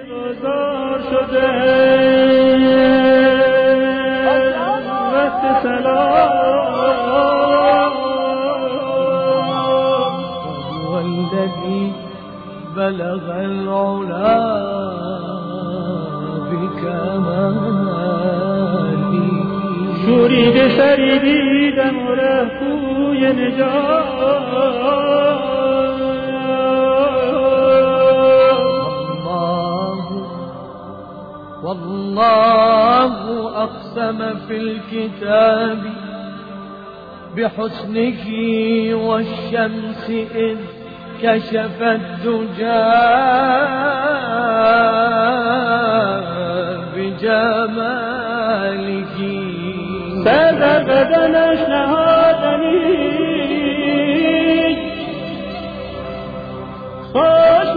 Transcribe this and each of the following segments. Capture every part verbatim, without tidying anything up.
گذار شده وقت سلام والذی بلغ العلا بکمالی شورید شریدیدم و رهپوی نجات والله أقسم في الكتاب بحسنه والشمس إذ كشفت دجى بجماله صدق دنش نهادنی خوش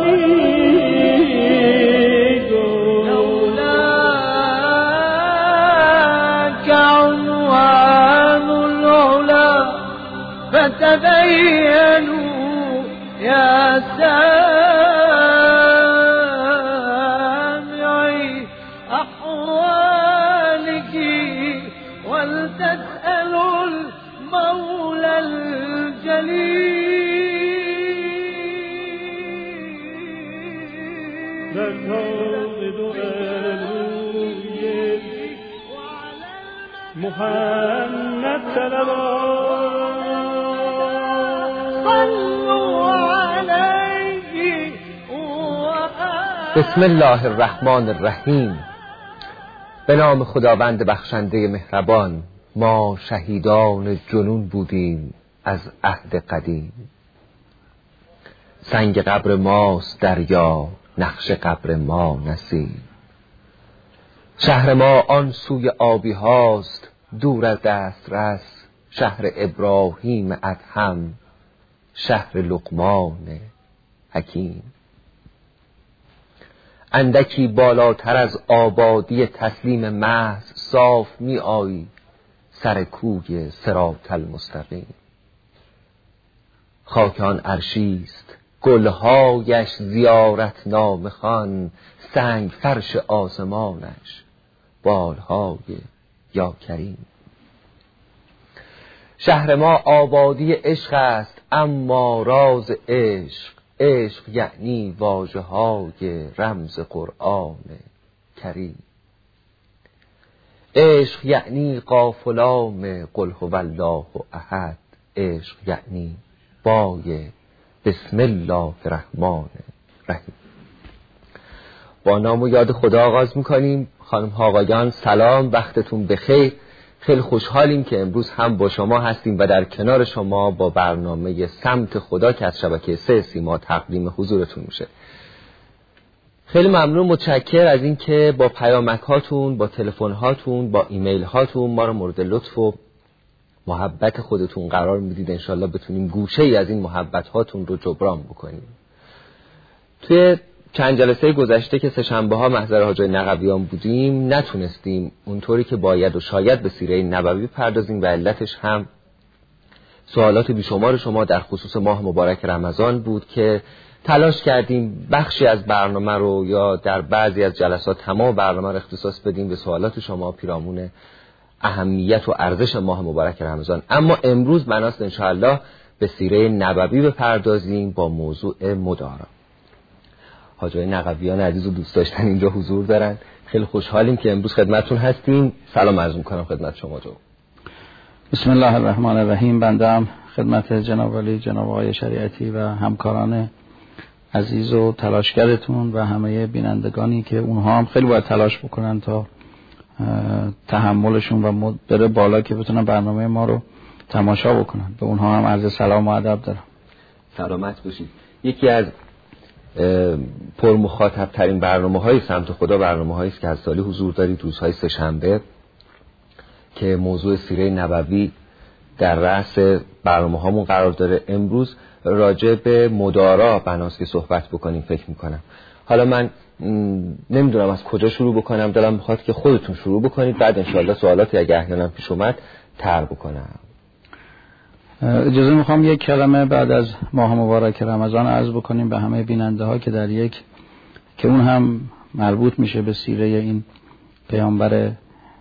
فتبينوا يا سامعي أحوالك ولتسألوا المولى الجليل محمد صلوات بسم الله الرحمن الرحیم. به نام خداوند بخشنده مهربان. ما شهیدان جنون بودیم از عهد قدیم. سنگ قبر ماست دریا، نقش قبر ما نسیم. شهر ما آن سوی آبی هاست، دور از دسترس. شهر ابراهیم ادهم، شهر لقمان حکیم. اندکی بالاتر از آبادی تسلیم محض، صاف می آیی سر کوی صراط المستقیم. خاک آن عرشیست، گلهایش زیارت نامه خوان. سنگ فرش آسمانش، بالهای یا کریم. شهر ما آبادی عشق است، اما راز عشق. عشق یعنی واژه های رمز قرآن کریم. عشق یعنی قافلام قل هو الله احد. عشق یعنی بای بسم الله الرحمن الرحیم. با نام و یاد خدا آغاز میکنیم. خانم ها آقایان سلام، وقتتون بخیر. خیلی خوشحالیم که امروز هم با شما هستیم و در کنار شما با برنامه سمت خدا که از شبکه سه سیما تقدیم حضورتون میشه. خیلی ممنون، متشکر از این که با پیامک هاتون، با تلفن هاتون، با ایمیل هاتون ما رو مورد لطف و محبت خودتون قرار میدید. انشالله بتونیم گوشه ای از این محبت هاتون رو جبران بکنیم. توی چند جلسه گذشته که سه شنبه ها محضر حاجی نقویان بودیم، نتونستیم اونطوری که باید و شاید به سیره نبوی پردازیم و علتش هم سوالات بیشمار شما در خصوص ماه مبارک رمضان بود که تلاش کردیم بخشی از برنامه رو یا در بعضی از جلسات تمام برنامه رو اختصاص بدیم به سوالات شما پیرامون اهمیت و ارزش ماه مبارک رمضان. اما امروز بناست انشاءالله به سیره نبوی بپردازیم با موضوع مدارا. حاجی نقویان عزیز و دوست داشتن اینجا حضور دارن. خیلی خوشحالیم که امروز خدمتتون هستیم. سلام عرض می‌کنم خدمت شما جو. بسم الله الرحمن الرحیم. بنده خدمت جناب ولی جناب آقای شریعتی و همکاران عزیز و تلاشگرتون و همه بینندگانی که اونها هم خیلی باید تلاش بکنن تا تحملشون و بره بالا که بتونن برنامه ما رو تماشا بکنن. به اونها هم عرض سلام و ادب دارم. سلامت باشید. یکی از پر مخاطب ترین برنامه های سمت خدا برنامه هایی است که از سالی حضور دارید، روزهای سه شنبه، که موضوع سیره نبوی در رأس برنامه هامون قرار داره. امروز راجع به مدارا بناست که صحبت بکنیم فکر میکنم. حالا من نمیدونم از کجا شروع بکنم، دلم میخواد که خودتون شروع بکنید، بعد انشاءالله سوالاتی اگه احیانا پیش اومد طرح بکنم. اجازه میخوام یک کلمه بعد از ماه مبارک رمضان عرض بکنیم به همه بیننده ها که در یک که اون هم مربوط میشه به سیره این پیامبر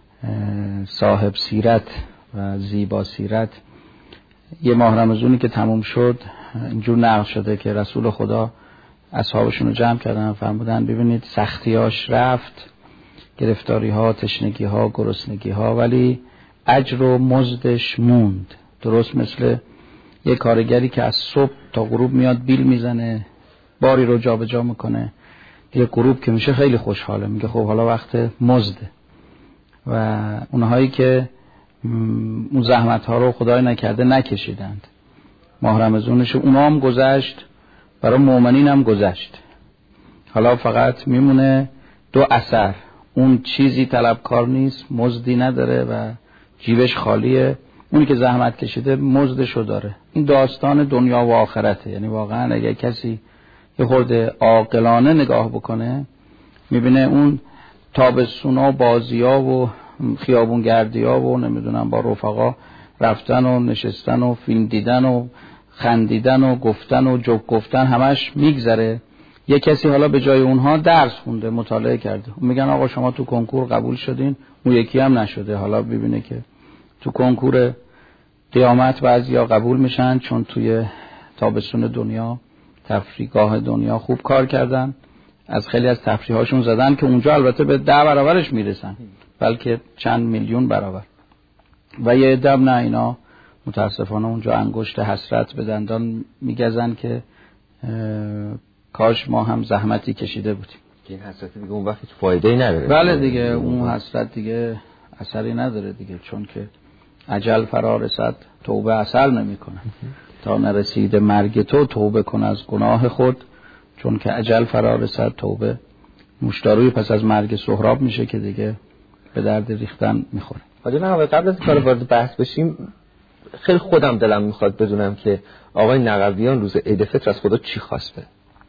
صاحب سیرت و زیبا سیرت. یه ماه رمضانی که تموم شد اینجور نقل شده که رسول خدا اصحابشون رو جمع کردن، فرمودن ببینید سختیاش رفت، گرفتاری ها، تشنگی ها، گرسنگی ها، ولی اجر و مزدش موند. درست مثل یه کارگری که از صبح تا غروب میاد بیل میزنه، باری رو جابجا جا میکنه، یه غروب که میشه خیلی خوشحاله، میگه خب حالا وقت مزده. و اونهایی که اون زحمت ها رو خدای نکرده نکشیدند، ماه رمضانش اونا هم گذشت، برای مؤمنین هم گذشت. حالا فقط میمونه دو اثر، اون چیزی طلبکار نیست، مزدی نداره و جیبش خالیه، اونی که زحمت کشیده مزدشو داره. این داستان دنیا و آخرته. یعنی واقعا اگه کسی یه خورده عاقلانه نگاه بکنه میبینه اون تابستونا و بازی‌ها و خیابونگردی‌ها و نمیدونم با رفقا رفتن و نشستن و فیلم دیدن و خندیدن و گفتن و جوک گفتن همش میگذره. یه کسی حالا به جای اونها درس خونده، مطالعه کرده، میگن آقا شما تو کنکور قبول شدین، اون یکی هم نشده. حالا ببینه که تو کنکور قیامت بعضیا قبول میشن چون توی تابستون دنیا، تفریحگاه دنیا خوب کار کردن، از خیلی از تفریحاشون زدن که اونجا البته به ده برابرش میرسن، بلکه چند میلیون برابر. و یه عده نه، اینا متاسفانه اونجا انگشت حسرت به دندان میگزن که کاش ما هم زحمتی کشیده بودیم. که این حسرت دیگه اون وقت فایده‌ای نداره. بله دیگه، اون حسرت دیگه اثری نداره دیگه، چون که اجل فرا رسد توبه اثر نمیکنه. تا نرسید مرگ تو توبه کن از گناه خود، چون که اجل فرا رسد توبه مشتاروی پس از مرگ سهراب میشه که دیگه به درد ریختن میخوره. حالا نه قبل از کار وارد بحث بشیم، خیلی خودم دلم میخواد بدونم که آقای نقویان روز عید فطر از خدا چی خواسته؟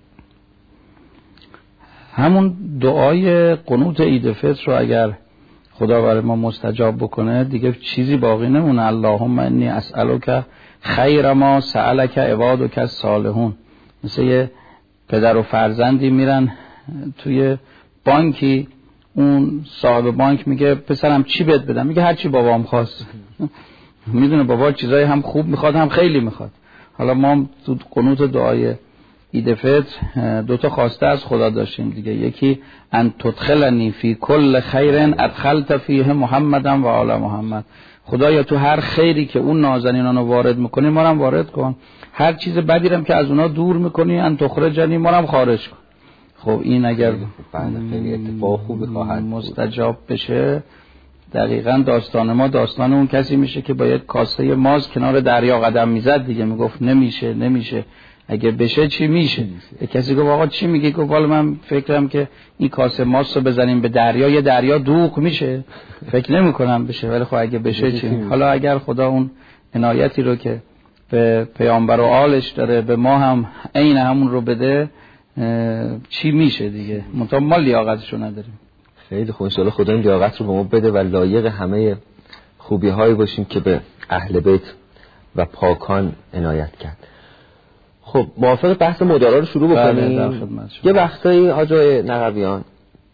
همون دعای قنوت عید فطر رو اگر خدا برای ما مستجاب بکنه دیگه چیزی باقی نمونه. اللهم انی اسألک خیر ما سألک عبادک الصالحون. مثل یه پدر و فرزندی میرن توی بانکی، اون صاحب بانک میگه پسرم چی بهت بدم؟ میگه هر چی بابام خواست. میدونه بابا چیزای هم خوب میخواد هم خیلی میخواد. حالا ما تو قنوت دعای عید فطر دو تا خواسته از خدا داشتیم دیگه. یکی ان تدخلنی فی کل خیر ادخلت فیه محمدا و آل محمد. خدایا تو هر خیری که اون نازنینانو وارد میکنی ما رو هم وارد کن، هر چیز بدی هم که از اونا دور میکنی ان تخرجنی ما رو هم خارج کن. خب این اگر خیلی اتفاق خوبی خواهد مستجاب بشه، دقیقاً داستان ما داستان اون کسی میشه که با یک کاسه ماز کنار دریا قدم میزد دیگه، میگفت نمیشه نمیشه، اگه بشه چی میشه؟ یک کسی گفت آقا چی میگی؟ گفت والا من فکرم که این کاسه ماست رو بزنیم به دریا، یه دریا دوغ میشه، فکر نمی کنم بشه، ولی خب اگه بشه چی؟ حالا اگر خدا اون عنایتی رو که به پیامبر و آلش داره به ما هم عین همون رو بده، چی میشه دیگه؟ منتها ما لیاقتشو نداریم. خیلی خوب، ان شاءالله خدا این لیاقت رو به ما بده و لایق همه خوبی هایی باشیم که به اهل بیت و پاکان عنایت کرد. خب موافق بحث مدارا رو شروع بکنیم؟ یه وقتایی حاجای نقویان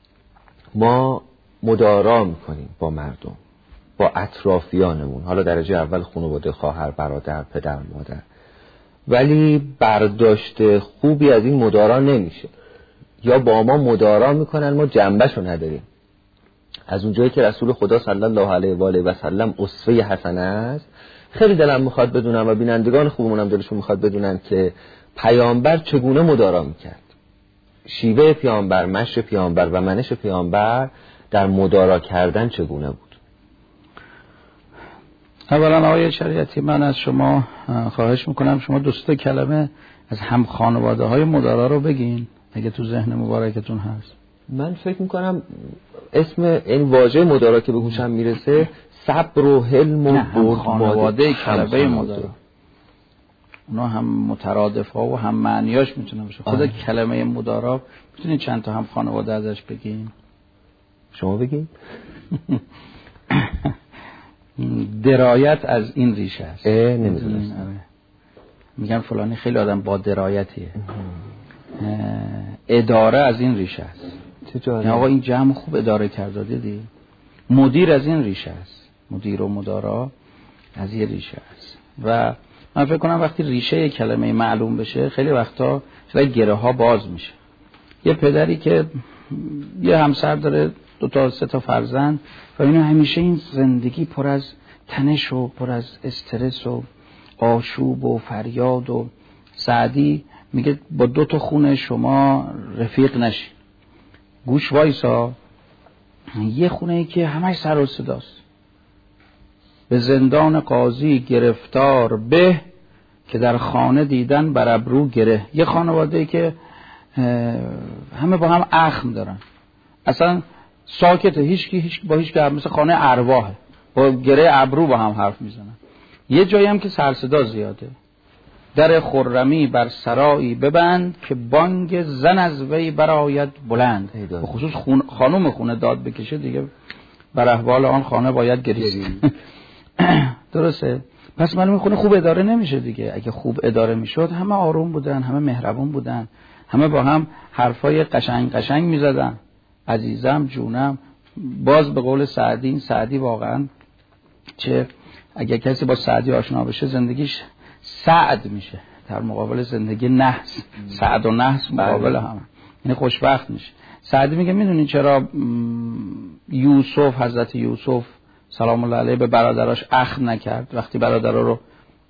ما مدارا میکنیم با مردم، با اطرافیانمون، حالا درجه اول خانواده، خواهر، برادر، پدر، مادر، ولی برداشت خوبی از این مدارا نمیشه، یا با ما مدارا میکنن ما جنبشو نداریم. از اونجایی که رسول خدا صلی الله علیه و آله و سلم اسوه حسنه است، خیلی دلم میخواد بدونم و بینندگان خوبمون هم دلشون میخواد بدونن که پیامبر چگونه مدارا میکرد، شیوه پیامبر، مشی پیامبر و منش پیامبر در مدارا کردن چگونه بود. اولا آقای شریعتی من از شما خواهش میکنم شما دو سه کلمه از هم خانواده های مدارا رو بگین اگه تو ذهن مبارکتون هست. من فکر میکنم اسم این واژه مدارا که به گوشم میرسه صبر و حلم و بود خانواده کلمه مدارا، اونا هم مترادف ها و هم معنیاش میتونه باشه. خود کلمه مدارا میتونید چند تا هم خانواده ازش بگین؟ شما بگین. درایت از این ریشه است. نمیدونستم. میگن فلانی خیلی آدم با درایتیه. اداره از این ریشه است. یعنی آقا این جمع خوب اداره کرده دیدی. مدیر از این ریشه است، مدیر و مدارا از این ریشه است. و من فکر کنم وقتی ریشه کلمه معلوم بشه خیلی وقتا خیلی گره ها باز میشه. یه پدری که یه همسر داره، دو تا سه تا فرزند، و اینو همیشه این زندگی پر از تنش و پر از استرس و آشوب و فریاد و سعدی میگه با دو تا خونه شما رفیق نشین. گوش وایسا، یه خونه ای که همش سر و صداست، به زندان قاضی گرفتار به که در خانه دیدن بر ابرو گره. یه خانواده ای که همه با هم اخم دارن، اصلا ساکته، هیچ کی هیچ با هیچ کی، مثل خانه ارواحه، با گره ابرو با هم حرف میزنن. یه جایی هم که سر صدا زیاده، در خرمی بر سرایی ببند که بانگ زن از وی برآید بلند. به خصوص خون خانم خونه داد بکشه دیگه بر احوال آن خانه باید گریست. درسته؟ پس معلومه خونه خوب اداره نمیشه دیگه. اگه خوب اداره میشد همه آروم بودن، همه مهربون بودن، همه با هم حرفای قشنگ قشنگ میزدن، عزیزم جونم. باز به قول سعدی، سعدی واقعا چه اگه کسی با سعدی آشنا بشه زندگیش سعد میشه در مقابل زندگی نحس. سعد و نحس مقابل هم، یعنی خوشبخت میشه. سعدی میگه میدونی چرا یوسف، حضرت یوسف سلام الله علیه، به برادراش اخم نکرد وقتی برادرها رو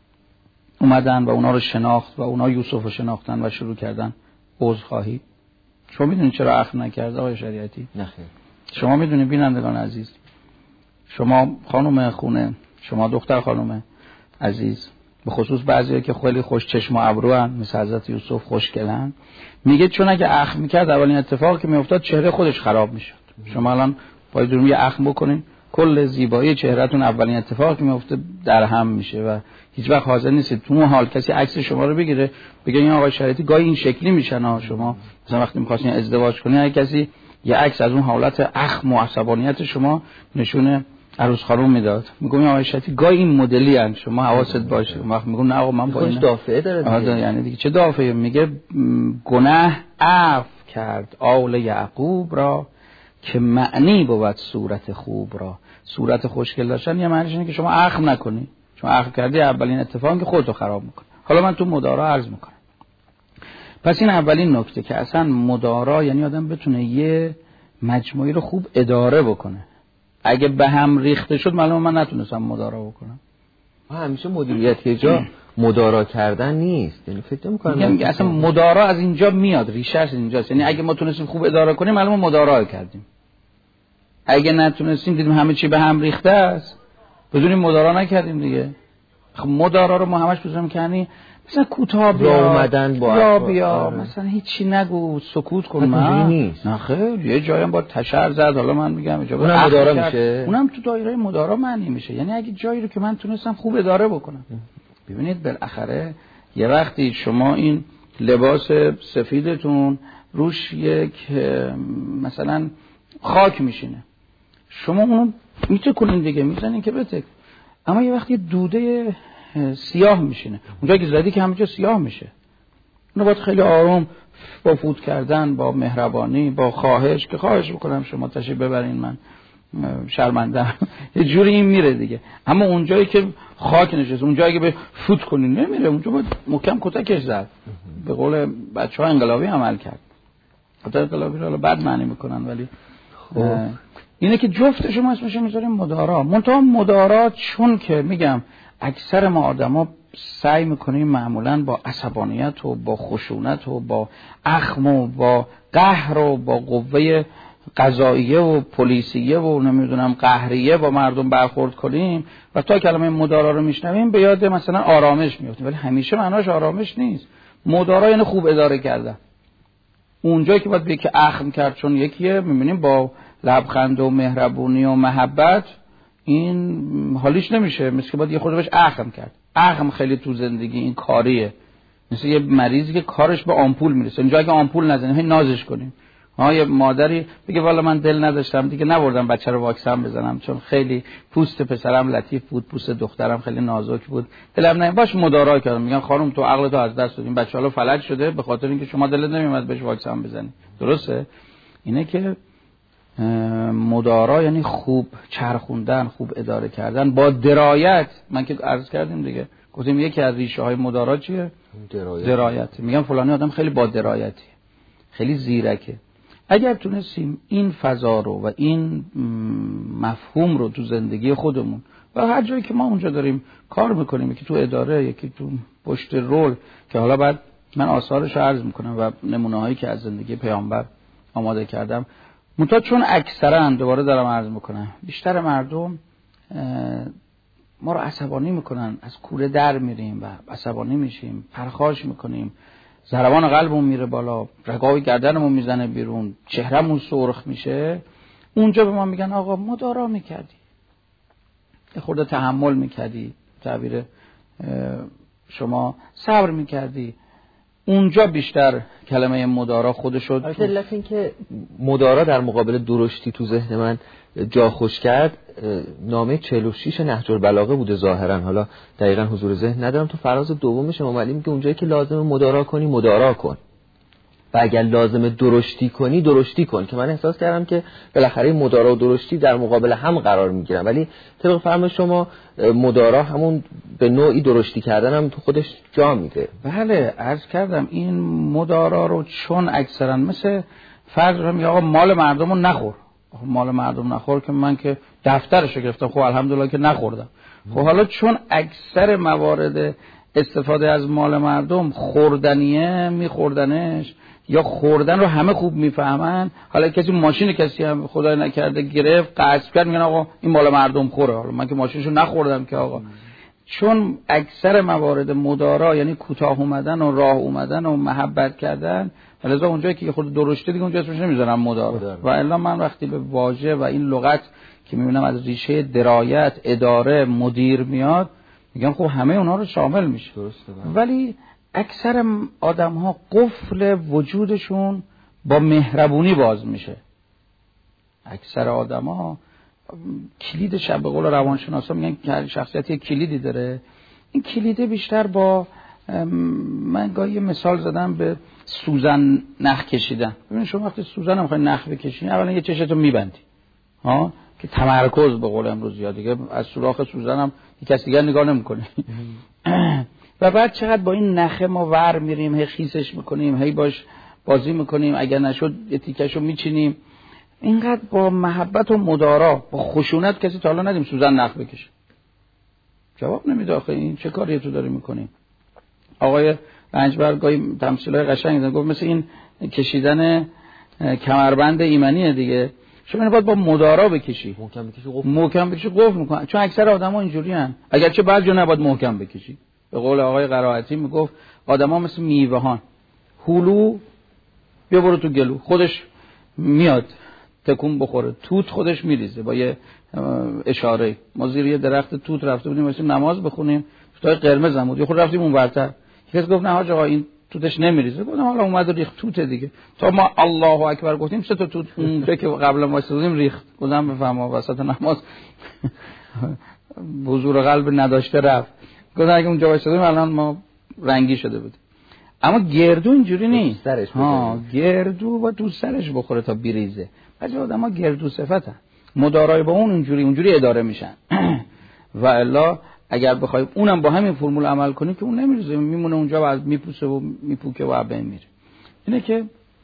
اومدن و اونا رو شناخت و اونا یوسف رو شناختن و شروع کردن عذرخواهی؟ شما میدونید چرا اخم نکرد آقای شریعتی؟ نخیر. شما میدونید بینندگان عزیز، شما خانم خونه، شما دختر خانم عزیز، به خصوص بعضی‌ها که خیلی خوش چشم و ابرو ان مثل حضرت یوسف خوشگلن، میگه چون اگه اخم میکرد اولین اتفاقی که میافتاد چهره خودش خراب میشد. شما الان باید دورم یه اخم بکنین، کل زیبایی چهرهتون اولین اتفاقی که میفته در هم میشه و هیچ وقت حاضر نیستید تو اون حال کسی عکس شما رو بگیره بگه این آقای شریعتی گاهی این شکلی میشن ها. شما مثلا وقتی می‌خواستین ازدواج کنین اگه کسی یه عکس از اون حالت اخم و عصبانیت شما نشونه عروس خانم میداد، میگم آقای شریعتی گاهی این مدلی ان، شما حواست باشه. اون وقت میگم نه آقا من با این دافعه داره دیگه. یعنی دیگه چه دافعه؟ میگه گناه عفو کرد آل یعقوب را که معنی بود صورت خوب را. صورت خوشگل داشتن یه معنیش اینه که شما اخم نکنی، چون اخم کردی اولین اتفاقی که خودتو خراب میکنه. حالا من تو مدارا عرض میکنم. پس این اولین نکته که اصلا مدارا یعنی آدم بتونه یه مجموعی رو خوب اداره بکنه. اگه به هم ریخته شد معلومه من نتونستم مدارا بکنم. همیشه مدیریت یه جا مدارا کردن نیست، یعنی فکر می‌کنم میگم اصلا مدارا از اینجا میاد، ریشه از اینجاست. یعنی اگه ما تونستیم خوب اداره کنیم معلومه مدارا کردیم. اگه نتونستیم دیدیم همه چی به هم ریخته است، بدون مدارا نکردیم دیگه. خب مدارا رو ما همش بزنیم کنی مثلا کوتاه بیا اومدن با یا بیا مثلا هیچی نگو، سکوت کن. من نیست. نه خیر، یه جایی هم با تشر زد. حالا من میگم اجازه اونم مدارا میشه، اونم تو دایره مدارا معنی میشه. یعنی اگه جایی رو که من تونستم خوب اداره بکنم. ببینید بالاخره یه وقتی شما این لباس سفیدتون روش یک مثلا خاک میشینه، شما اونو میتکنین دیگه، میزنین که بتک. اما یه وقتی دوده سیاه میشینه، اونجا که زدی که همه جا سیاه میشه. اونو باید خیلی آروم با فوت کردن، با مهربانی، با خواهش که خواهش بکنم شما تشریف ببرین من شرمندم، یه جوری این میره دیگه. اما اونجایی که خاک نشست، اونجایی که به فوت کنین نمیره، اونجا باید محکم کتکش زد. به قول بچه‌ها انقلابی عمل کرد. حتی انقلابی رو بد معنی میکنن ولی اینه که جفت شما اسمش میذاریم مدارا. منتها مدارا چون که میگم اکثر ما آدما سعی میکنیم معمولا با عصبانیت و با خشونت و با اخم و با قهر و با قوه قضاییه و پلیسیه و نمیدونم قهریه با مردم برخورد کنیم و تا کلمه مدارا رو میشنویم به یاد مثلا آرامش میافتیم، ولی همیشه معناش آرامش نیست. مدارا یعنی خوب اداره کردن. اونجایی که باید بگه که اخم کرد چون یکیه، میبینیم با لبخند و مهربونی و محبت این حالیش نمیشه، مثل که باید یه خود بهش اخم کرد. اخم خیلی تو زندگی این کاریه، مثل یه مریضی که کارش به آمپول میرسه. اونجا اگه آمپول نزنیم هی نازش کنیم، ها یه مادری بگه والا من دل نداشتم دیگه نبردم بچه رو واکسن بزنم چون خیلی پوست پسرم لطیف بود، پوست دخترم خیلی نازک بود، دلم نمیاد، باش مدارا کردم. میگن خانم تو عقلتو از دست دادی، این بچه حالا فلج شده به خاطر اینکه شما دلت نمیومد بهش واکسن بزنی. درسته؟ اینه که مدارا یعنی خوب چرخوندن، خوب اداره کردن با درایت. من که عرض کردیم دیگه، گفتیم یکی از ریشه های مدارا چیه؟ درایت. درایت. میگم فلانی آدم خیلی با درایتی، خیلی زیرکه. اگر تونستیم این فضا رو و این مفهوم رو تو زندگی خودمون و هر جایی که ما اونجا داریم کار میکنیم، یکی تو اداره، یکی تو پشت رول، که حالا بعد من آثارش رو عرض میکنم و نمونه هایی که از زندگی پیامبر آماده کردم، منتها چون اکثرا دوباره دارم عرض میکنم بیشتر مردم ما رو عصبانی میکنن، از کوره در میریم و عصبانی میشیم، پرخاش میکنیم، ضربان قلبمون میره بالا، رگای گردنمون میزنه بیرون، چهرهمون سرخ میشه. اونجا به ما میگن آقا مدارا میکردی، یه خورده تحمل میکردی، تعبیر شما صبر میکردی. اونجا بیشتر کلمه مدارا خودشو البته علت این که مدارا در مقابل درشتی تو ذهن من جا خوش کرد، نامه چهل و شش نهج البلاغه بوده ظاهرا، حالا دقیقاً حضور ذهن ندارم. تو فراز دومش امام علی میگه اونجایی که لازم مدارا کنی مدارا کن و اگر لازم درشتی کنی درشتی کن، که من احساس کردم که بالاخره مدارا و درشتی در مقابل هم قرار میگیرن، ولی طبق فرم شما مدارا همون به نوعی درشتی کردن هم تو خودش جا میده. بله عرض کردم این مدارا رو چون اکثرا مثل فرض رو میگه آقا مال مردم رو نخور، مال مردم نخور که من که دفترشو گرفتم، خب الحمدلله که نخوردم. خب حالا چون اکثر موارد استفاده از مال مردم خوردنیه، میخوردنش یا خوردن رو همه خوب میفهمن، حالا کسی ماشین کسی هم خدای نکرده گرفت غصب کرد، میگن آقا این مال مردم خوره، حالا من که ماشینشو نخوردم که آقا. چون اکثر موارد مدارا یعنی کوتاه اومدن و راه اومدن و محبت کردن، لذا اونجایی که خود درشته دیگه اونجا اسمش نمیذارم مدارا. و الا من وقتی به واژه و این لغت که میبینم از ریشه درایت، اداره، مدیر میاد، میگم خب همه اونها رو شامل میشه. درسته. ولی اکثر آدم ها قفل وجودشون با مهربونی باز میشه. اکثر آدم ها کلید شب، به قول روانشناسا میگن که شخصیت کلیدی داره. این کلیده بیشتر با، من گاهی یه مثال زدم به سوزن نخ کشیدن. ببینید شما وقتی سوزن هم میخوای نخ بکشید، اولا یه چشتو میبندی ها که تمرکز به قول امروز یاد، دیگه از سوراخ سوزن هم کسی دیگه نگاه نمیکنه. و بعد چقدر با این نخه ما ور میریم، هی خیسش میکنیم، هی باش بازی میکنیم، اگر نشد یه تیکشو میچینیم. اینقدر با محبت و مدارا، با خشونت کسی تا حالا ندیم سوزن نخ بکشه. جواب نمیده آخه این چه کاری تو داری میکنی؟ آقای رنجبر گاهی تمثیلای قشنگ داره، گفت مثل این کشیدن کمربند ایمنیه دیگه، شما اینو باید با مدارا بکشی، محکم بکشی قفل محکم بکشی قفل میکنه. چون اکثر آدما اینجوریان، اگرچه بعضی جا نباید محکم بکشی. به قول آقای قرائتی میگفت آدما مثل میوه‌هان، هلو بیا برو تو گلو، خودش میاد تکون بخوره، توت خودش میریزه با یه اشاره. ما زیر یه درخت توت رفته بودیم واسه نماز بخونیم، توتای قرمز هم بود، خود رفتیم اونورتر، کسی گفت نه حاج آقا این توتش نمیریزه. گفتم حالا اومد ریخت توت دیگه، تا ما الله اکبر گفتیم سه تا توت اونجا که قبل ما استادیم ریخت. گفتم بفهم وسط نماز حضور قلب نداشته رفت. گفتم اگه اونجا وایسادیم الان ما رنگی شده بود. اما گردو اینجوری نیست. ها گردو با تو سرش بخوره تا بریزه. بعضی آدم‌ها گردو صفتن، مدارای با اون اونجوری اونجوری اداره میشن. و الا اگر بخوایم اونم با همین فرمول عمل کنیم که اون نمیریزه، میمونه اونجا و از میپوسه و میپوکه و بین میره. اینه که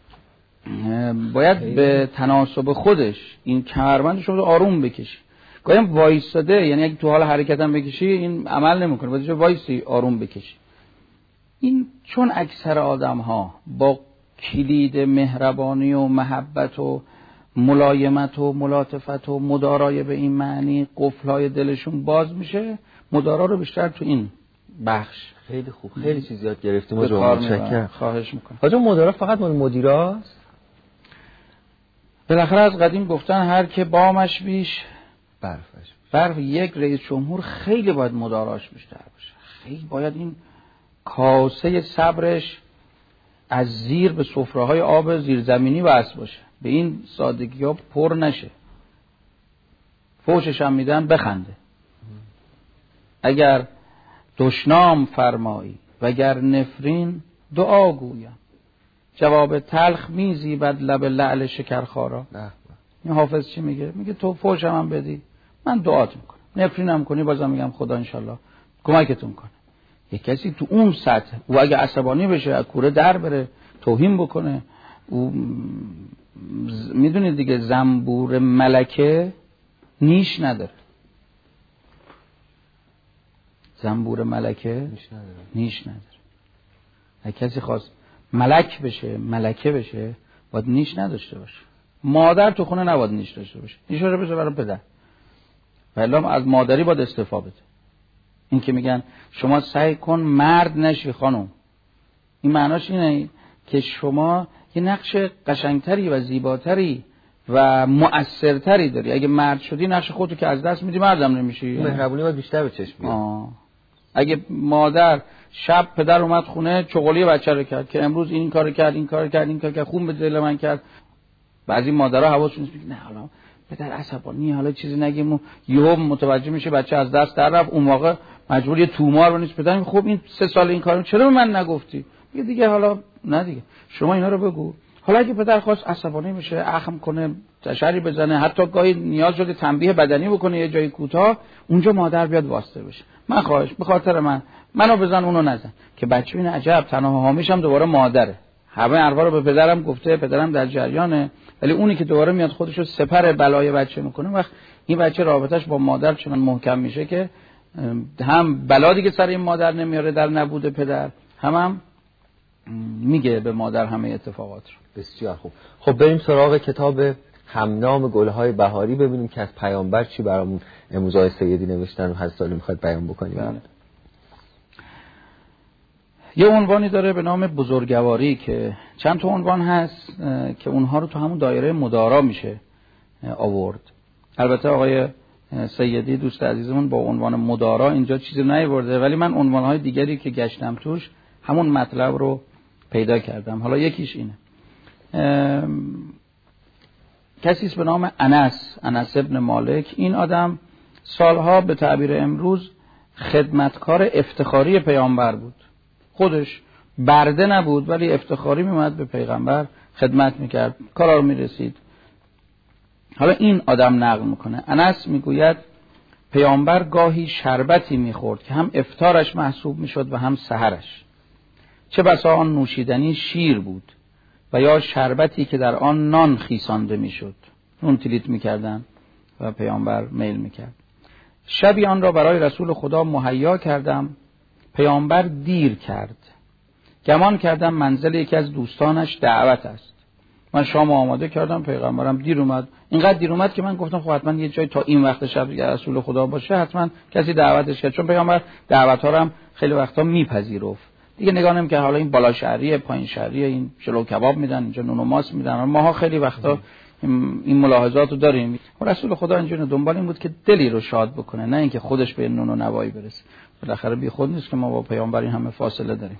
باید به تناسب خودش این کمربندش رو آروم بکشی. گاهی وایساده، یعنی اگه تو حال حرکت هم بکشی این عمل نمیکنه، باید وایسی آروم بکشی. این چون اکثر آدم ها با کلید مهربانی و محبت و ملایمت و ملاطفت و مدارای به این معنی قفلای دلشون باز میشه، مدارا رو بیشتر تو این بخش. خیلی خوب، خیلی چیز یاد گرفتیم. متشکرم، خواهش میکنم. حاجا مدارا فقط مال مدیراست؟ بالاخره از قدیم گفتن هر که بامش بیش برفش. برف. یک رئیس جمهور خیلی باید مداراش بیشتر باشه، خیلی باید این کاسه صبرش از زیر به سفره‌های آب زیرزمینی وصل باشه، به این سادگی ها پر نشه. فوشش هم میدن بخنده. اگر دشنام فرمایی وگر نفرین دعا گویم. جواب تلخ میزیبد لب لعل شکرخارا. این حافظ چی میگه؟ میگه تو فوشم هم بدی من دعات میکنم، نفرینم کنی بازم میگم خدا انشالله کمکتون کنه. یک کسی تو اون سطح او اگه عصبانی بشه از کوره در بره توهین بکنه، او میدونید دیگه زنبور ملکه نیش نداره. زنبور ملکه نیش نداره, نیش نداره. اگه کسی خواست ملک بشه ملکه بشه باید نیش نداشته باشه. مادر تو خونه نباید نیش داشته باشه، نیش رو بشه برای پدر، ولی از مادری باید استفاده بده. این که میگن شما سعی کن مرد نشی خانم، این معناش اینه که شما یه نقش قشنگتری و زیباتری و مؤثرتری داری. اگه مرد شدی نقش خودتو که از دست میدی مردم نمیشی. مهربونی باید بیشتر به چشم بیاد. اگه مادر شب پدر اومد خونه چغلی بچه رو کرد که امروز این کارو کرد این کارو کرد این کارو کرد خون به دل من کرد، بعضی مادرها حواسشون میگه نه حالا پدر عصبانی حالا چیزی نگیم، یهو متوجه میشه بچه از دست در رفت، اون موقع مجبور یه تومار بنویس پدر. خب این سه سال این کارو چرا به من نگفتی؟ میگه دیگه حالا نه دیگه شما اینا رو بگو. حالا اگه پدر خواست عصبانی بشه اخم کنه تشری بزنه، حتی گاهی نیاز شده تنبیه بدنی بکنه یه جای کوتاه، اونجا مادر بیاد واسطه بشه. من خواهش به خاطر من منو بزن اونو نزن، که بچه این عجب تنها حامیش هم دوباره مادره. همه اروا رو به پدرم گفته، پدرم در جریانه، ولی اونی که دوباره میاد خودشو سپر بلای بچه میکنه، وقت این بچه رابطش با مادر چنان محکم میشه که هم بلا دیگه سر این مادر نمیاره در نبود پدر، هم هم میگه به مادر همه اتفاقات رو. بسیار خوب. خب بریم سراغ کتاب همنام گلهای بهاری ببینیم که از پیامبر چی برامون امروز آقای سیدی نوشتن و هر سالی میخواد بیان بکنیم. بله. یه عنوانی داره به نام بزرگواری که چند تا عنوان هست که اونها رو تو همون دایره مدارا میشه آورد. البته آقای سیدی دوست عزیزمون با عنوان مدارا اینجا چیزی نیاورده، ولی من عنوانهای دیگری که گشتم توش همون مطلب رو پیدا کردم. حالا یکیش اینه، کسی است به نام انس انس ابن مالک. این آدم سالها به تعبیر امروز خدمتکار افتخاری پیامبر بود. خودش برده نبود ولی افتخاری میومد به پیغمبر خدمت میکرد، کارا رو میرسید. حالا این آدم نقل میکنه، انس میگوید پیامبر گاهی شربتی میخورد که هم افطارش محسوب میشد و هم سحرش. چه بسا آن نوشیدنی شیر بود و یا شربتی که در آن نان خیسانده میشد، نون تلیت میکردن و پیامبر میل میکرد. شبی آن را برای رسول خدا مهیا کردم، پیامبر دیر کرد. گمان کردم منزل یکی از دوستانش دعوت است. من شام آماده کردم، پیغمبرم دیر اومد. اینقدر دیر اومد که من گفتم خب حتما یه جای تا این وقت شب رسول خدا باشه، حتما کسی دعوتش کرد، چون پیامبر دعوت‌ها رو هم خیلی وقتا میپذیرفت. دیگه نگاه نمی که حالا این بالا شهریه پایین شهریه، این شلو کباب میدن اینجا نون و ماست میدن. ماها خیلی وقتا این ملاحظات رو داریم. رسول خدا اینجوری دنبال این بود که دلی رو شاد بکنه، نه اینکه خودش به نون و نوایی برسه. بالاخره بی خود نیست که ما با پیامبر این همه فاصله داریم.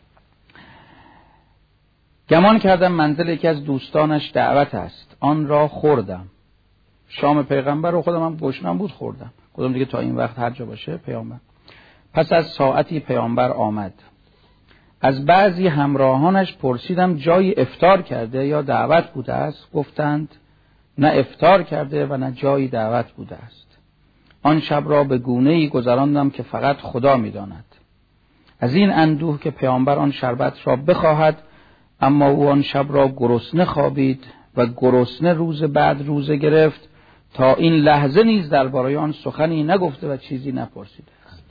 گمان کردم منزل یکی از دوستانش دعوت است، آن را خوردم. شام پیغمبر رو خودم هم گشنم بود خوردم. گفتم دیگه تا این وقت هر جا باشه پیامبر. پس از ساعتی پیامبر آمد. از بعضی همراهانش پرسیدم جای افطار کرده یا دعوت بوده است؟ گفتند نه افطار کرده و نه جایی دعوت بوده است. آن شب را به گونه‌ای گذراندم که فقط خدا می‌داند. از این اندوه که پیامبر آن شربت را بخواهد، اما او آن شب را گرسنه خوابید و گرسنه روز بعد روزه گرفت، تا این لحظه نیز درباره آن سخنی نگفته و چیزی نپرسیده.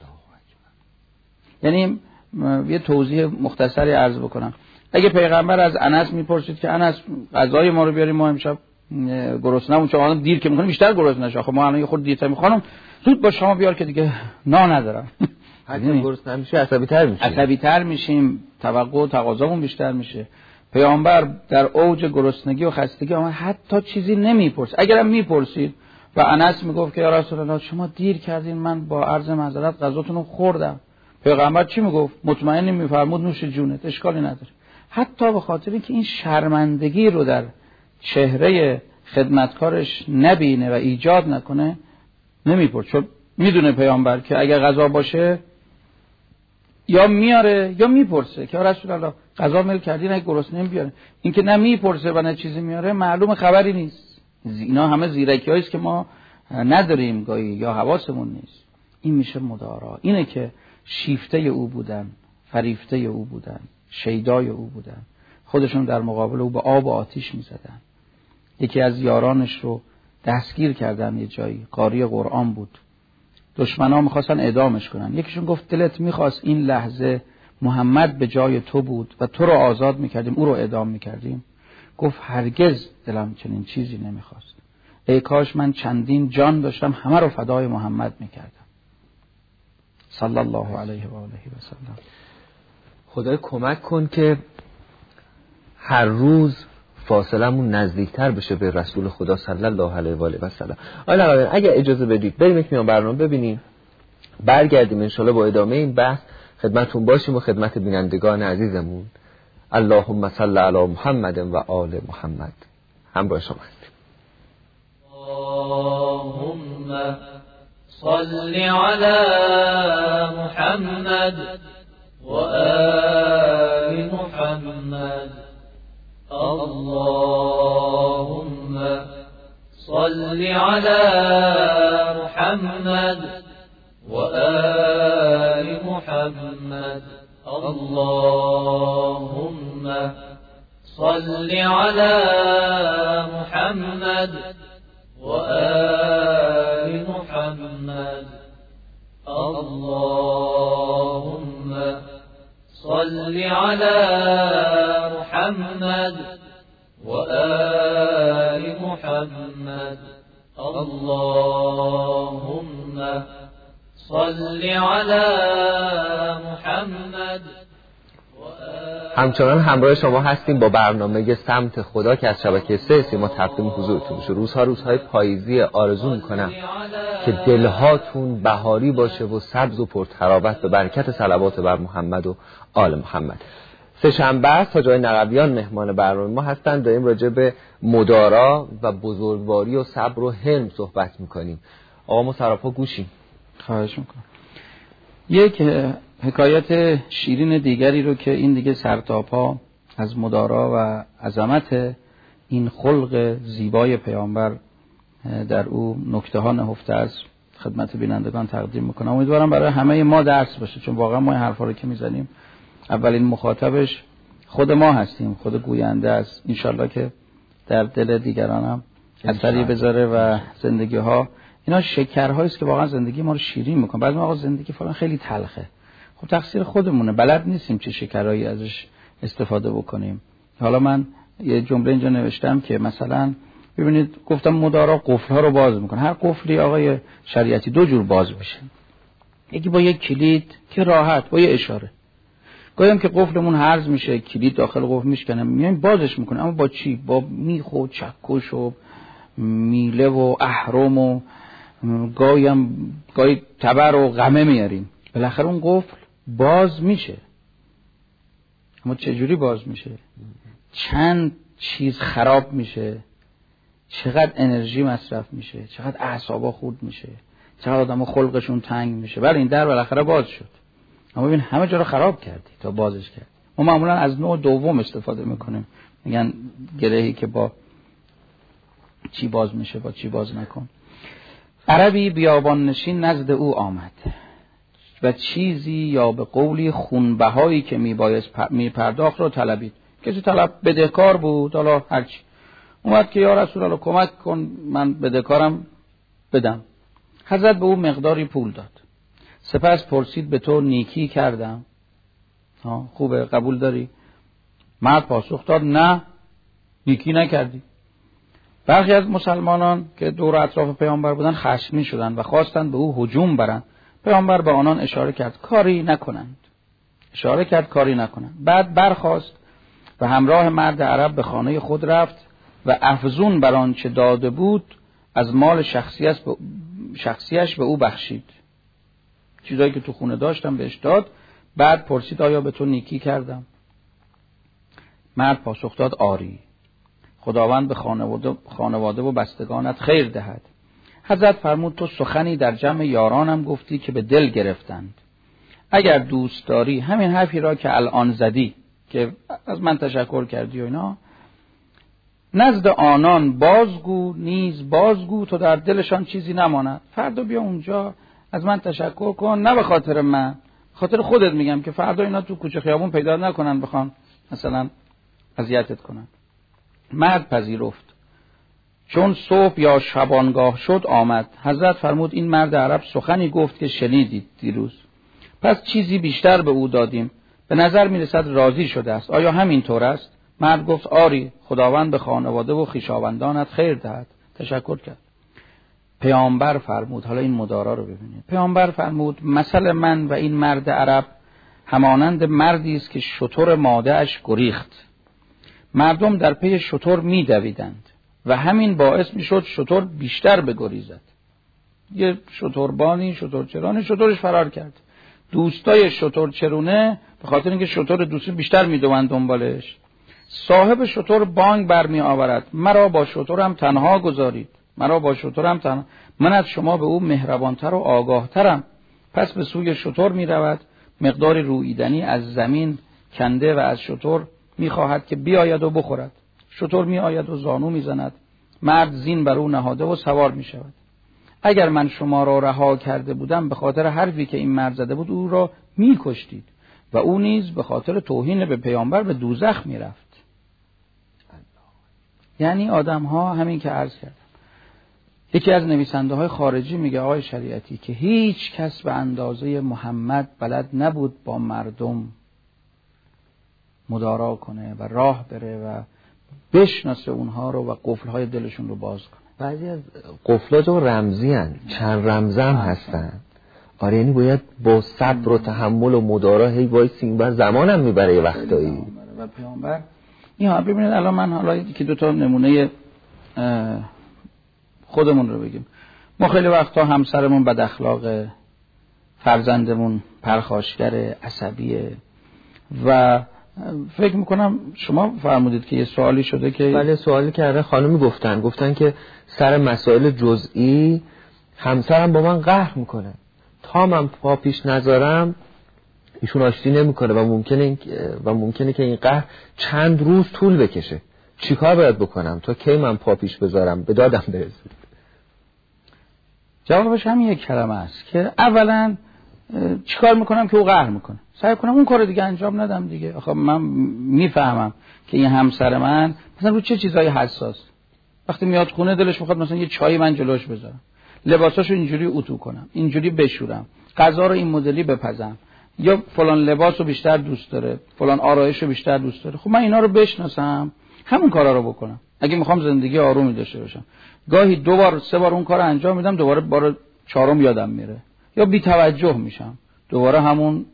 یعنی یه توضیح مختصری عرض بکنم. اگه پیغمبر از انس میپرسید که انس غذای ما رو بیاریم، ما امشب گرسنه‌مون، چون الان دیر که می‌کنیم بیشتر گرسنه نشه، خب ما الان یه خورده دیرتر می‌خوام، زود با شما بیار که دیگه نا ندارم. حتی گرسنه میشه عصبی‌تر میشیم. عصبی‌تر میشیم، توقع و تقاضامون بیشتر میشه. پیامبر در اوج گرسنگی و خستگی آمد، حتی چیزی نمیپرسید. اگرم میپرسید و انس میگفت که یا رسول الله شما دیر کردین، من با عرض معذرت غذاتون رو خوردم. پیغمبر چی میگفت؟ مطمئنی میفرمود نوش جونت، اشکالی نداره. حتی به خاطر اینکه این شرمندگی رو در چهره خدمتکارش نبینه و ایجاد نکنه نمیپرد، چون میدونه پیامبر که اگر غذا باشه یا میاره یا میپرسه که رسول الله غذا میل کردی نه گرسنه بیاره. این که نه میپرسه و نه چیزی میاره معلوم خبری نیست. اینا همه زیرکی‌هایی است که ما نداریم گاهی یا حواسمون نیست. این میشه مدارا. اینه که شیفته او بودن، فریفته او بودن، شیدای او بودن، خودشون در مقابل او به آب و آتش میزدن. یکی از یارانش رو دستگیر کردن یه جایی، قاری قرآن بود، دشمنا میخواستن اعدامش کنن. یکیشون گفت دلت میخواست این لحظه محمد به جای تو بود و تو رو آزاد میکردیم او رو اعدام میکردیم؟ گفت هرگز دلم چنین چیزی نمیخواست، ای کاش من چندین جان داشتم همه رو فدای محمد میکردم صلی الله علیه و آله و سلم. خدای کمک کن که هر روز فاصلمون نزدیکتر بشه به رسول خدا صلی الله علیه و آله و سلم. حالا اگه اجازه بدید بریم یک میان برنامه ببینیم، برگردیم انشالله با ادامه این بحث خدمتون باشیم و خدمت بینندگان عزیزمون. اللهم صل علی محمد و آل محمد. همراه شما هستیم. اللهم صل علی محمد و آل محمد. اللهم صل على محمد وآل محمد. اللهم صل على محمد وآل محمد. اللهم صل على محمد وآل محمد. اللهم صل على محمد. همچنان همراه شما هستیم با برنامه سمت خدا که از شبکه سه سیما تقدیم حضورتون میشه. روزها روزهای پاییزی، آرزو میکنم که دلهاتون بهاری باشه و سبز و پرتراوت به برکت صلوات بر محمد و آل محمد. سه شنبه است، حاج آقای نقبیان مهمان برنامه ما هستند. داریم راجع به مدارا و بزرگواری و صبر و حلم صحبت میکنیم. آقا ما سراپا گوشیم. خواهش میکنم. یک حکایت شیرین دیگری رو که این دیگه سرتاپا از مدارا و عظمت این خلق زیبای پیامبر در او نکته ها نهفته است خدمت بینندگان تقدیم میکنم. امیدوارم برای همه ما درس باشه، چون واقعا ما این حرفا رو که میزنیم اولین مخاطبش خود ما هستیم، خود گوینده است. انشالله که در دل دیگران هم اثری بذاره و زندگی ها اینا شکرهایی است که واقعا زندگی ما رو شیرین میکنه. بعضی موقع زندگی فلان خیلی تلخه، خب تقصیر خودمونه، بلد نیستیم چه شکرهایی ازش استفاده بکنیم. حالا من یه جمله اینجا نوشتم که مثلا ببینید گفتم مدارا قفل‌ها رو باز میکنه. هر قفلی آقای شریعتی دو جور باز میشه، یکی با یک کلید که راحت با یه اشاره، گاهی هم که قفلمون هرز میشه کلید داخل قفل میشکنه میایم بازش میکنه، اما با چی؟ با میخ و چکش و میله و اهرم و گاهی هم گاهی تبر و غمه میاریم، بالاخره اون قفل باز میشه. اما چجوری باز میشه؟ چند چیز خراب میشه، چقدر انرژی مصرف میشه، چقدر اعصابا خورد میشه، چقدر آدم‌ها خلقشون تنگ میشه. ولی این در بالاخره باز شد، اما ببین همه جا رو خراب کردی تا بازش کردی. ما معمولا از نوع دوم استفاده میکنیم، میگن گرهی که با چی باز میشه با چی باز نکن. عربی بیابان نشین نزد او آمد و چیزی یا به قولی خونبهایی که میبایست میپرداخت رو طلبید. کسی طلب بدهکار بود، حالا هرچی اومد که یا رسول الله کمک کن من بدهکارم بدم. حضرت به او مقداری پول داد، سپس پرسید به تو نیکی کردم؟ ها خوبه، قبول داری؟ مرد پاسخ داد نه نیکی نکردی. برخی از مسلمانان که دور اطراف پیامبر بودن خشمگین شدند و خواستند به او هجوم برند. پیامبر به آنان اشاره کرد کاری نکنند. اشاره کرد کاری نکنند. بعد برخاست و همراه مرد عرب به خانه خود رفت و افزون بر آنچه داده بود از مال شخصیش به شخصیش به او بخشید. چیزایی که تو خونه داشتم بهش داد. بعد پرسید آیا به تو نیکی کردم؟ مرد پاسخ داد آری، خداوند به خانواده, خانواده و بستگانت خیر دهد. حضرت فرمود تو سخنی در جمع یارانم گفتی که به دل گرفتند. اگر دوست داری همین حرفی را که الان زدی که از من تشکر کردی و اینا، نزد آنان بازگو نیز بازگو تا در دلشان چیزی نماند. فردا بیا اونجا از من تشکر کن، نه به خاطر من، خاطر خودت میگم که فردا اینا تو کوچه خیابون پیدا نکنن بخوان مثلا اذیتت کنن. مرد پذیرفت. چون صبح یا شبانگاه شد آمد. حضرت فرمود این مرد عرب سخنی گفت که شنیدید دیروز، پس چیزی بیشتر به او دادیم، به نظر میرسد راضی شده است. آیا همین طور است؟ مرد گفت آری، خداوند به خانواده و خویشاوندانت خیر دهد. تشکر کرد. پیامبر فرمود، حالا این مدارا رو ببینید، پیامبر فرمود مثل من و این مرد عرب همانند مردی است که شتر ماده‌اش گریخت. مردم در پی شتر می‌دویدند و همین باعث میشد شتر بیشتر بگریزد. یه شتربانی شترچرانی شترش فرار کرد. دوستای شترچرونه به خاطر اینکه شتر دوستی بیشتر میدوند دنبالش. صاحب شتر بانگ برمی آورد، مرا با شترم تنها گذارید، مرا با شترم تنها، من از شما به او مهربانتر و آگاهترم. پس به سوی شتر می رود، مقدار رویدنی از زمین کنده و از شتر می خواهد که بیاید و بخورد. شتر می آید و زانو می زند، مرد زین بر او نهاده و سوار می شود. اگر من شما را رها کرده بودم به خاطر حرفی که این مرد زده بود او را می کشتید و او نیز به خاطر توهین به پیامبر به دوزخ می رفت. یعنی آدم ها همین که عرض کردم. یکی از نویسنده های خارجی میگه آقای شریعتی که هیچ کس به اندازه محمد بلد نبود با مردم مدارا کنه و راه بره و بشناسه اونها رو و قفلهای دلشون رو باز کنه. بعضی از قفل‌ها جو رمزی هن. چند رمزه هم هستن. آره، یعنی باید با صبر و تحمل و مدارا هی وایسیم و زمانم میبره یه وقتایی. و پیامبر این ها ببینید الان من حالا یکی دو تا نمونه خودمون رو بگیم. ما خیلی وقتا همسرمون بد اخلاقه، فرزندمون پرخاشگر، عصبیه و فکر میکنم شما فرمودید که یه سوالی شده که بله، سوالی کرده خانمی گفتن گفتن که سر مسائل جزئی همسرم با من قهر میکنه، تا من پا پیش نذارم ایشون آشتی نمیکنه و ممکنه و ممکنه که این قهر چند روز طول بکشه. چیکار باید بکنم تا کی من پا پیش بذارم به دادم برسه؟ جوابش همین یک کلمه است که اولا چیکار میکنم که او قهر میکنه، سعی کنم اون کار دیگه انجام ندم دیگه. آخه من میفهمم که این همسر من مثلا رو چه چیزای حساس، وقتی میاد خونه دلش میخواد مثلا یه چای من جلوش بذارم، لباساشو اینجوری اتو کنم، اینجوری بشورم، غذا رو این مدلی بپزم، یا فلان لباسو بیشتر دوست داره، فلان آرایشو بیشتر دوست داره. خب من اینا رو بشناسم، همون کارا رو بکنم اگه میخوام زندگی آرومی داشته باشم. گاهی دو بار سه بار اون کارو انجام میدم، دوباره بار چهارم یادم میره یا بی توجه میشم، دوباره همون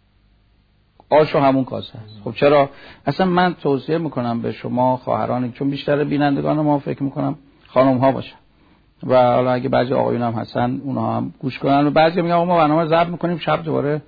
آش و همون کاسه است. خب چرا؟ اصلا من توصیه میکنم به شما خواهرانی، چون بیشتر بینندگان ما فکر میکنم خانم ها باشن و حالا اگه بعضی آقایون هم هستن اونها هم گوش کنن و بعضی میگن ما برنامه ضبط میکنیم شب دوباره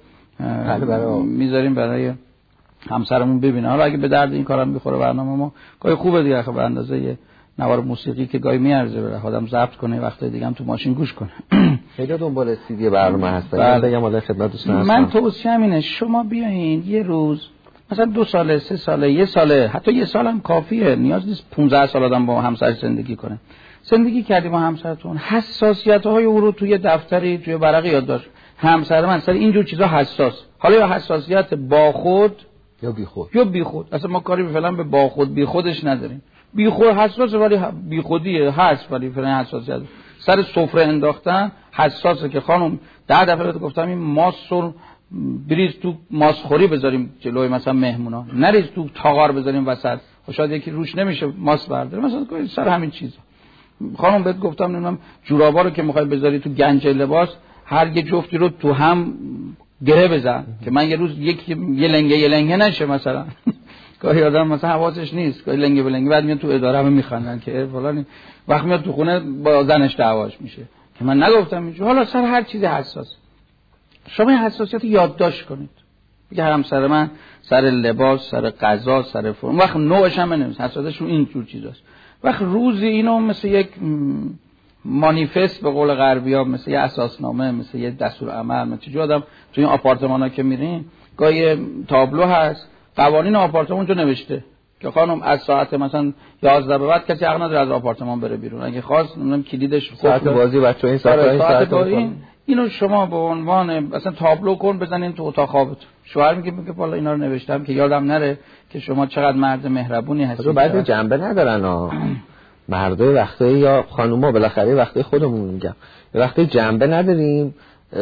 میذاریم برای همسرمون ببینه. حالا اگه به درد این کارم میخوره برنامه ما گاهی خوبه دیگه، به اندازه یه نوار موسیقی که گاهی میارزه بره آدم ضبط کنه، وقت دیگه هم تو ماشین گوش کنه. خیلی دنبال سی دی برنامه هستن. من بگم حالا خدمتتون هستم. من توصیه‌ام اینه شما بیاین یه روز مثلا دو ساله، سه ساله، یه ساله، حتی یه سال هم کافیه، نیاز نیست پانزده سال آدم با همسر زندگی کنه. زندگی کردی با همسرتون، حساسیت‌های او رو توی دفتری توی ورقی یادداشت. همسر من سر اینجور چیزا حساس، حالا یا حساسیت با خود یا بی خود یا بی خود، اصلا ما کاری به فلان به با خود بی خودش نداریم. بی خود حساسه ولی بی خودیه هست، ولی فلان حساسیت سر سفره انداختن حساسه که خانم ده دفعه بهت گفتم این ماست رو بریز تو ماسخوری بذاریم جلوی مثلا مهمونا، نریز تو تاغار بذاریم وسط، شاید یکی روش نمیشه ماست برداره مثلا سر همین چیزا. خانم بهت گفتم نمیدونم جورابا رو که میخوای بذاری تو گنج لباس هر یه جفتی رو تو هم گره بزن که من یه روز یک یه لنگه یه لنگه نشه مثلا. گاهی آدم مثلا حواسش نیست، گاهی لنگه به لنگه بعد میاد تو اداره همه میخندن که فلان، وقت میاد تو خونه با زنش دعواش میشه که من نگفتم اینجوری. حالا سر هر چیز حساس شما این حساسیت یادداشت کنید. میگه همسر من سر لباس، سر غذا، سر فرم، وقت نوعش هم نمیشه، حساسیتش این جور چیزاست. وقت روزی اینو مثل یک مانیفست به قول غربی‌ها، مثل یه اساسنامه، مثل یه دستور عمل. مثل چه آدم تو این آپارتمان‌ها که میرین گاهی تابلو هست، قوانین آپارتمان اونجا نوشته که خانم از ساعت مثلا یازده به بعد کسی حق نداره از آپارتمان بره بیرون، اگه خواست نمیدونم کلیدش ساعت بازی بچه‌ها این ساعت این ساعت ساعت این اینو شما به عنوان مثلا تابلو کن بزنین تو اتاق خوابتون. شوهر میگه میگه والا اینا رو نوشتم که یادم نره که شما چقدر مرد مهربونی هستید. بعد جنبه ندارن ها مردای وقتایی یا خانوما، بالاخره وقتی خودمون میگم وقتی جنبه نداریم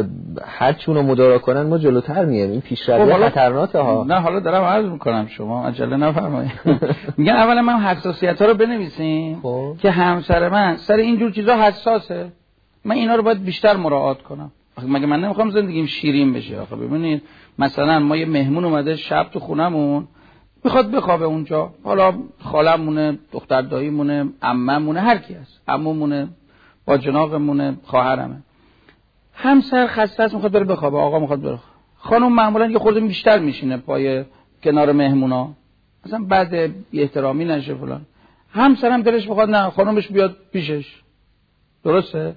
هر چی اونو مدارا کنن ما جلوتر میایم. این پیشروی خطرناکه ها. نه حالا دارم عرض میکنم شما عجله نفرمایید. میگن اولا من حساسیت ها رو بنویسین که همسر من سر اینجور چیزا حساسه، من اینا رو باید بیشتر مراعات کنم. مگه من نمیخوام زندگیم شیرین بشه؟ آخه ببینید مثلا ما یه مهمون اومده شب تو خونمون میخواد بخوابه اونجا، حالا خاله‌مونه، دختر داییمونه، عمه‌مونه، هر کی هست، عمومونه، با جناقمونه، خواهرمه. همسر خسته است میخواد بره بخوابه، آقا میخواد بره. خانم معمولا یه خورده بیشتر میشینه پای کنار مهمونا، مثلا بعد بی احترامی نشه فلان. همسرم دلش میخواد نه خانمش بیاد پیشش. درسته؟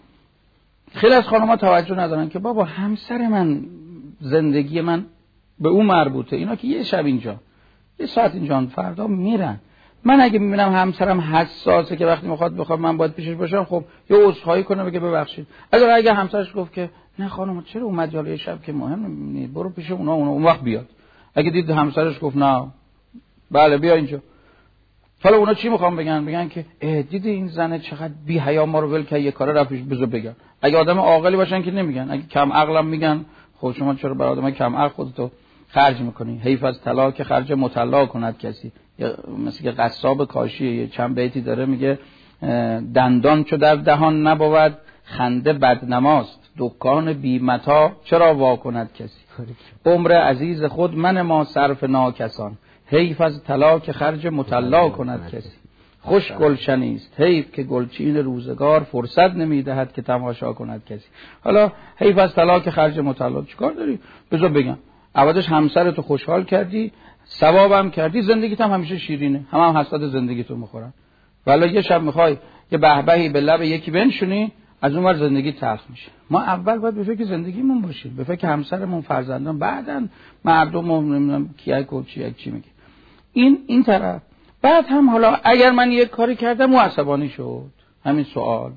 خیلی از خانم‌ها توجه ندارن که بابا همسر من زندگی من به اون مربوطه، اینا که یه شب اینجا یه ساعت اینجا فردا میرن. من اگه میبینم همسرم حساسه که وقتی میخواد بخواد من باید پیشش باشم، خب یه عذرخواهی کنه بگه ببخشید. اگر اگه همسرش گفت که نه خانم چرا اومد جلوی شب که مهم نیست، برو پیش اونا اونا اون وقت بیاد. اگه دید همسرش گفت نه بله بیا اینجا، حالا اونا چی میخوام بگن؟ بگن که دیدی این زنه چقدر بی حیا ما رو ول کرد یه کارا رفتش. بزو بگن اگه آدم عاقلی باشن که نمیگن، اگه کم عقلم میگن خب شما چرا برای آدم کم عقل خودتو خرج میکنی؟ حیف از طلا که خرج مطلع کند کسی. مثل که قصاب کاشی یه چند بیتی داره میگه دندان چو در دهان نبود خنده بدنماست، دکان بی متاع چرا وا کند کسی. عمر عزیز خود من ما صرف ناکسان، حیف از طلا که خرج مطلع کند کسی. خوش گلشنیست حیف که گلچین روزگار، فرصت نمیدهد که تماشا کند کسی. حالا حیف از طلا که خرج مطلع چیکار داری؟ بذار بگم عوضش همسرتو خوشحال کردی، ثوابم کردی، زندگیت هم همیشه شیرینه، هم هم حسرت زندگیتو میخورن. ولی یه شب میخوای یه بهبهی به لب یکی بنشونی، از اون ور زندگی تلخ میشه. ما اول باید به فکر زندگیمون باشیم، به فکر همسرمون، فرزندان، بعدن مردم، نمیدونم کیک و چیک چی میگه. این این طرف. بعد هم حالا اگر من یک کاری کردم و عصبانی شد، همین سوال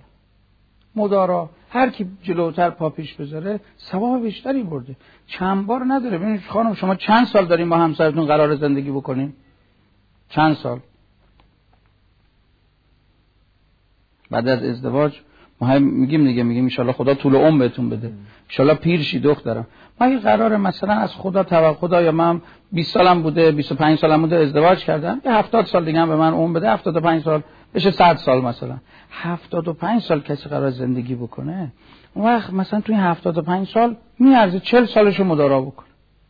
مدارا، هر کی جلوتر پا پیش بذاره ثواب بیشتری برده. چند بار نداره. ببینید خانم شما چند سال دارین با همسرتون قرار زندگی بکنین؟ چند سال؟ بعد از ازدواج ما میگیم دیگه، میگیم ان شاءالله خدا طول عمر بهتون بده، ان شاءالله پیر شی دخترم. ما اگه قراره مثلا از خدا توقع، خدایا من بیست سالم بوده، بیست و پنج سالم بوده ازدواج کردم، یه هفتاد سال دیگه هم به من عمر بده، هفتاد و پنج سال بشه صد سال مثلا. هفتاد و پنج سال کسی قرار زندگی بکنه، اون وقت مثلا توی هفتاد و پنج سال میارزه چهل سالشو مدارا بکنه.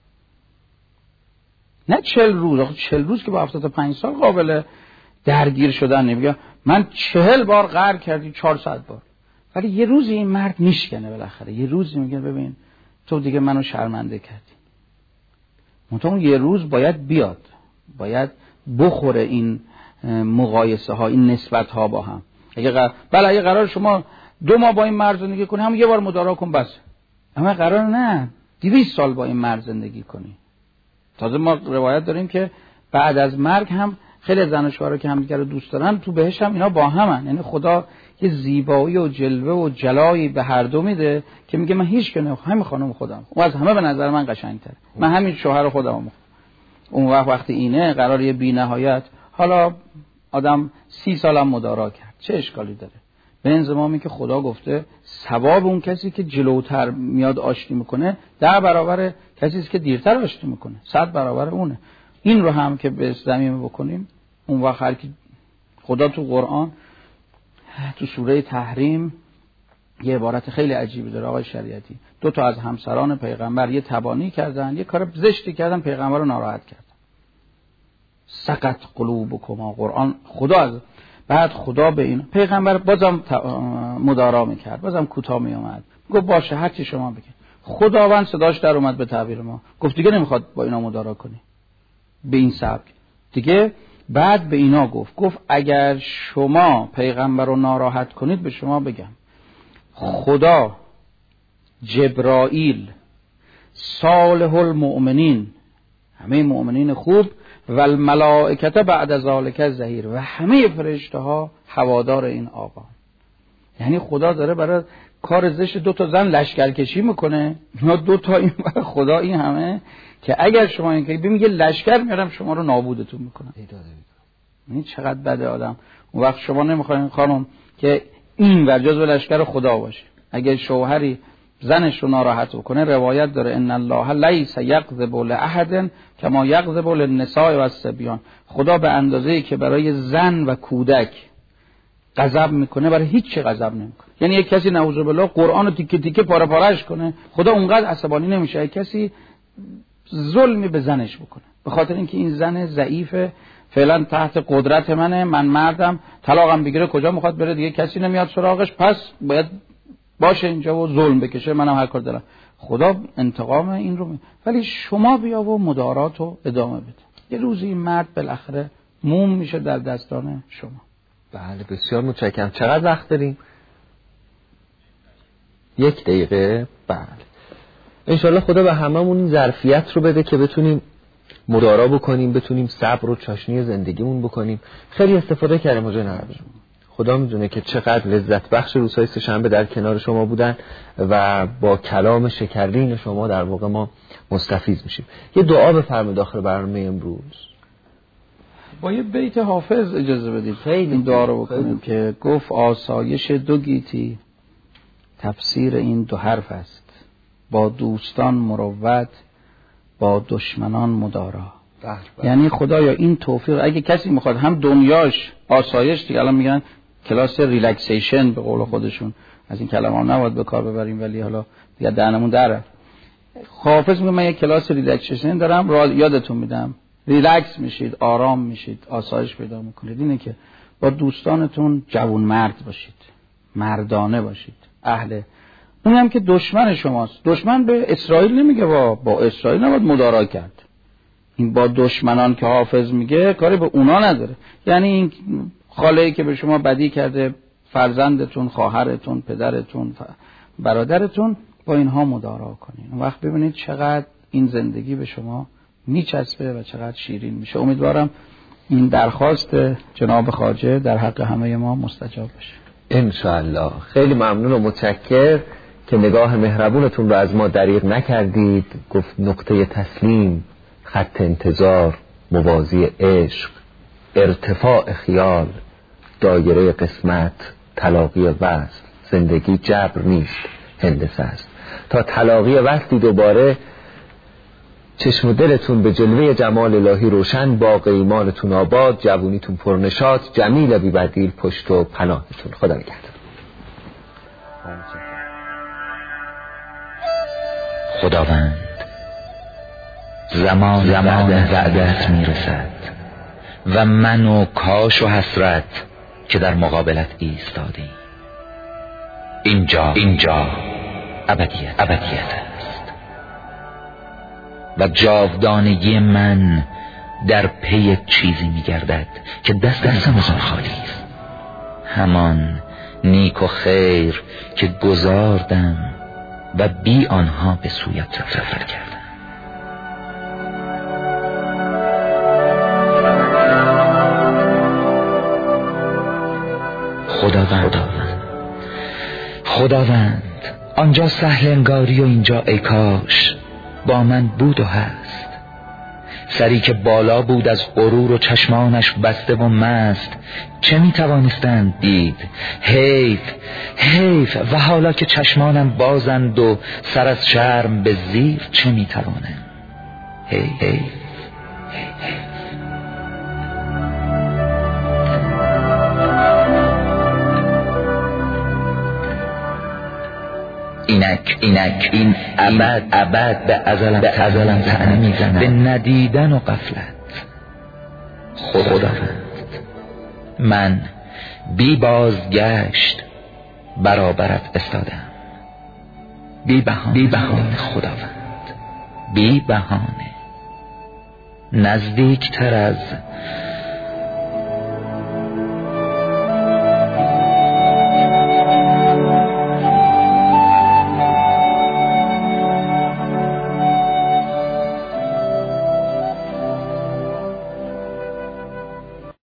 نه چهل روز، آخه چهل روز که با هفتاد و پنج سال قابل درگیر شدن نمیگه. من چهل بار قهر کردی، چهارصد بار، ولی یه روزی این مرد میشکنه بالاخره. یه روزی میگه ببین تو دیگه منو شرمنده کردی. منتها اون یه روز باید بیاد، باید بخوره این مقایسه ها، این نسبت ها با هم. اگه قرار بله اگه قرار شما دو ماه با این مرد زندگی کنی، هم یه بار مدارا کن بس. اما قرار نه دویست سال با این مرد زندگی کنی. تازه ما روایت داریم که بعد از مرگ هم خیلی زن و شوهر که همدیگه رو دوست دارن تو بهشت هم اینا با همن. یعنی خدا یه زیبایی و جلوه و جلایی به هر دو میده که میگه من هیچ کنه همین خانم خودم، اون از همه به نظر من قشنگ‌تره، من همین شوهر خودم. اون وقت وقتی اینه قرار یه بی‌نهایت، حالا آدم سی سالم مدارا کرد چه اشکالی داره؟ به انضمامی که خدا گفته ثواب اون کسی که جلوتر میاد آشتی میکنه ده برابر کسی که دیرتر آشتی میکنه، صد برابر اونه. این رو هم که به زمین بکنیم، اون وقت هر کی خدا تو قرآن تو سوره تحریم یه عبارت خیلی عجیبی داره آقای شریعتی. دو تا از همسران پیغمبر یه تبانی کردن، یه کار زشتی کردن، پیغمبر رو ناراحت کردن. سقط قلوبکما، قرآن خدا از بعد خدا به این پیغمبر بازم مدارا میکرد، بازم کوتاه میومد، گفت باشه هر چی شما بگید. خداوند صداش در اومد به تعبیر ما، گفت دیگه نمیخواد با اینا مدارا کنی به این سبک، دیگه بعد به اینا گفت گفت اگر شما پیغمبر رو ناراحت کنید به شما بگم خدا، جبرائیل، صالح المؤمنین، همه مؤمنین خوب، و الملائکه بعد ذالک ظهیر، و همه فرشته ها هوادار این آقا. یعنی خدا داره برای کار زشت دو تا زن لشکرکشی میکنه، اینا دو تا این خدا این همه که اگر شما این که میگه لشکر میارم شما رو نابودتون میکنم. این چقدر بده آدم. اون وقت شما نمیخواین خانم که این ورجاز و لشکر خدا باشه. اگر شوهری زنش رو ناراحت بکنه، روایت داره ان الله لیس یغضب لاحد کما یغضب للنساء والصبیان. خدا به اندازه‌ای که برای زن و کودک غضب میکنه برای هیچ چی غضب نمیکنه. یعنی یک کسی نعوذ بالله قرآن رو تیکه تیکه پاره پارهش کنه، خدا اونقدر عصبانی نمیشه. یک کسی ظلمی به زنش بکنه به خاطر اینکه این زن ضعیفه، فعلا تحت قدرت منه، من مردم، طلاقم بگیره کجا میخواد بره، دیگه کسی نمیاد سراغش، پس باید باشه اینجا و ظلم بکشه، منم هر کار دارم. خدا انتقام این رو می... ولی شما بیا و مدارات رو ادامه بده. یه روزی این مرد بالاخره موم میشه در دستان شما. بله بسیار متشکرم. چقدر وقت داریم؟ یک دقیقه. بله انشالله خدا به هممون این ظرفیت رو بده که بتونیم مدارا بکنیم، بتونیم صبر و چاشنی زندگیمون بکنیم. خیلی استفاده کردیم از جناب. خدا میدونه که چقدر لذت بخش روزهای سه‌شنبه در کنار شما بودن و با کلام شکرین شما در واقع ما مستفیض میشیم. یه دعا بفرمایید داخل برنامه امروز. با یه بیت حافظ اجازه بدید خیلی این دعا رو بکنیم که گفت آسایش دو گیتی تفسیر این دو حرف است، با دوستان مروت با دشمنان مدارا. یعنی خدایا این توفیق اگه کسی میخواد هم دنیاش آسایش، دیگه الان میگن کلاس ریلکسیشن به قول خودشون، از این کلمه ها نباید به کار ببریم ولی حالا دیگه دهنمون دره. حافظ میگه من یک کلاس ریلکسیشن دارم، را یادتون میدم، ریلکس میشید، آرام میشید، آسایش پیدا میکنید. اینه که با دوستانتون جوان مرد باشید، مردانه باشید، اهل. اون هم که دشمن شماست، دشمن به اسرائیل نمیگه با با اسرائیل نباید مدارا کرد، این با دشمنان که حافظ میگه کاری به اونا نداره. یعنی این خاله‌ای که به شما بدی کرده، فرزندتون، خواهرتون، پدرتون، برادرتون، با اینها مدارا کنین. اون وقت ببینید چقدر این زندگی به شما میچسبه و چقدر شیرین میشه. امیدوارم این درخواست جناب خواجه در حق همه ما مستجاب بشه ان شاء الله. خیلی ممنون و متشکر که نگاه مهربونتون رو از ما دریغ نکردید. گفت نقطه تسلیم، خط انتظار، موازی عشق، ارتفاع خیال، دایره قسمت، تلاقی وصل. زندگی جبر نیست، هندسه است. تا تلاقی وصلی دوباره چشم و دلتون به جلوه جمال الهی روشن، باغ ایمانتون آباد، جوونیتون پرنشاط، جمیل بی بدیل پشت و پناهتون. خدا نگهدار. خداوند زمان زمان وعدت میرسد و من و کاش و حسرت که در مقابلت ایستادی. اینجا اینجا ابدیت ابدیت است و جاودانگی من در پی چیزی میگردد که دست دستم از آن خالی است، همان نیک و خیر که گذاردم و بی آنها به سویت سفر کردم. خداوند خداوند آنجا سهل انگاری و اینجا ای کاش با من بود و هست. سری که بالا بود از غرور و چشمانش بسته و مست، چه می توانستند دید؟ حیف حیف و حالا که چشمانم بازند و سر از شرم به زیر، چه می توانم؟ حیف حیف حیف. اینک اینک این ابد ابد به ازلم به ازلم طعنه میزند، به ندیدن و غفلت. خداوند من بی بازگشت برابرت استادم، بی بهانه بی بهانه خداوند، بی بهانه. نزدیکتر از